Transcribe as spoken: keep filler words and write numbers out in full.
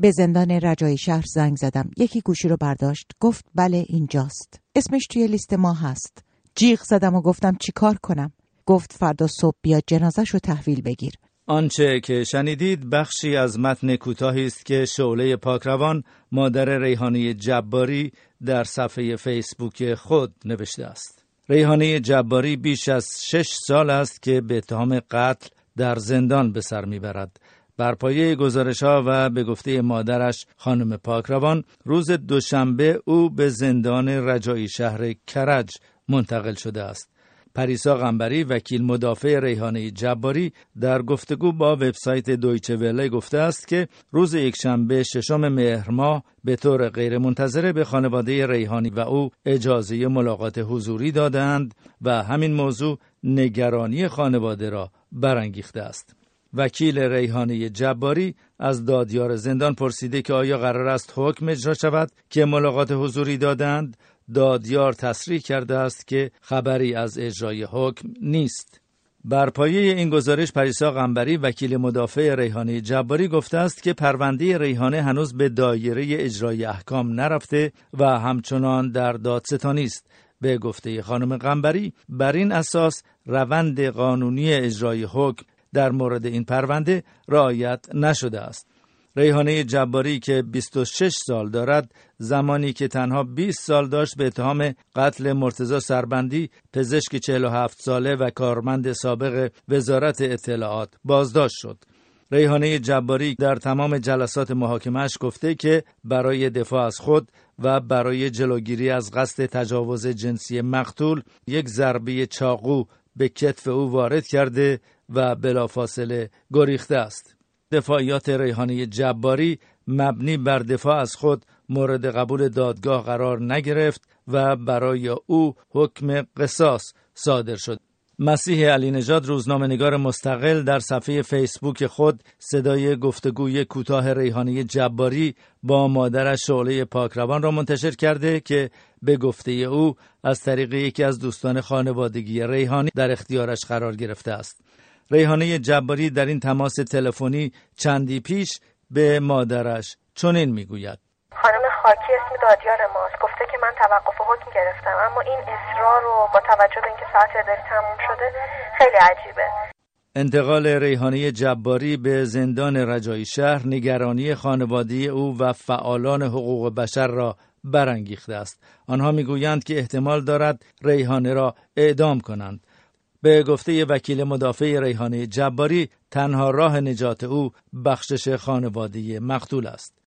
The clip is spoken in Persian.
به زندان رجایی شهر زنگ زدم. یکی گوشی رو برداشت، گفت بله اینجاست. اسمش توی لیست ما هست. جیغ زدم و گفتم چی کار کنم؟ گفت فردا صبح بیا جنازه‌ش رو تحویل بگیر. آنچه که شنیدید بخشی از متن کوتاهی است که شعله پاکروان مادر ریحانه جباری در صفحه فیسبوک خود نوشته است. ریحانه جباری بیش از شش سال است که به اتهام قتل در زندان به سر میبرد. بر پایه گزارش‌ها و به گفته مادرش خانم پاکروان، روز دوشنبه او به زندان رجایی شهر کرج منتقل شده است. پریسا قنبری وکیل مدافع ریحانه جباری در گفتگو با وبسایت دویچه وله گفته است که روز یکشنبه ششم مهر ماه به طور غیرمنتظره به خانواده ریحانی و او اجازه ملاقات حضوری دادند و همین موضوع نگرانی خانواده را برانگیخته است. وکیل ریحانه جباری از دادیار زندان پرسیده که آیا قرار است حکم اجرا شود که ملاقات حضوری دادند. دادیار تصریح کرده است که خبری از اجرای حکم نیست. بر پایه این گزارش پریسا قنبری وکیل مدافع ریحانه جباری گفته است که پرونده ریحانه هنوز به دایره اجرای احکام نرفته و همچنان در دادستانی است. به گفته خانم قنبری بر این اساس روند قانونی اجرای حکم در مورد این پرونده رعایت نشده است. ریحانه جباری که بیست و شش سال دارد، زمانی که تنها بیست سال داشت به اتهام قتل مرتضی سربندی، پزشک چهل و هفت ساله و کارمند سابق وزارت اطلاعات بازداشت شد. ریحانه جباری در تمام جلسات محاکمه‌اش گفته که برای دفاع از خود و برای جلوگیری از قصد تجاوز جنسی مقتول یک ضربه چاقو به کتف او وارد کرده و بلافاصله گریخته است. دفاعیات ریحانه جباری مبنی بر دفاع از خود مورد قبول دادگاه قرار نگرفت و برای او حکم قصاص صادر شد. مسیح علی نژاد روزنامه‌نگار مستقل در صفحه فیسبوک خود صدای گفتگوی کوتاه ریحانه جباری با مادرش شعله پاکروان را منتشر کرده که به گفته او از طریق یکی از دوستان خانوادگی ریحانی در اختیارش قرار گرفته است. ریحانه جباری در این تماس تلفنی چندی پیش به مادرش چنین میگوید: خانم خاکی اسم دادیار ماست، گفته که من توقف حکم گرفتم، اما این اصرار رو با توجه به اینکه ساعت اداری تموم شده خیلی عجیبه. انتقال ریحانه جباری به زندان رجایی شهر نگرانی خانواده او و فعالان حقوق بشر را برانگیخته است. آنها میگویند که احتمال دارد ریحانه را اعدام کنند. به گفته وکیل مدافع ریحانه جباری تنها راه نجات او بخشش خانواده مقتول است.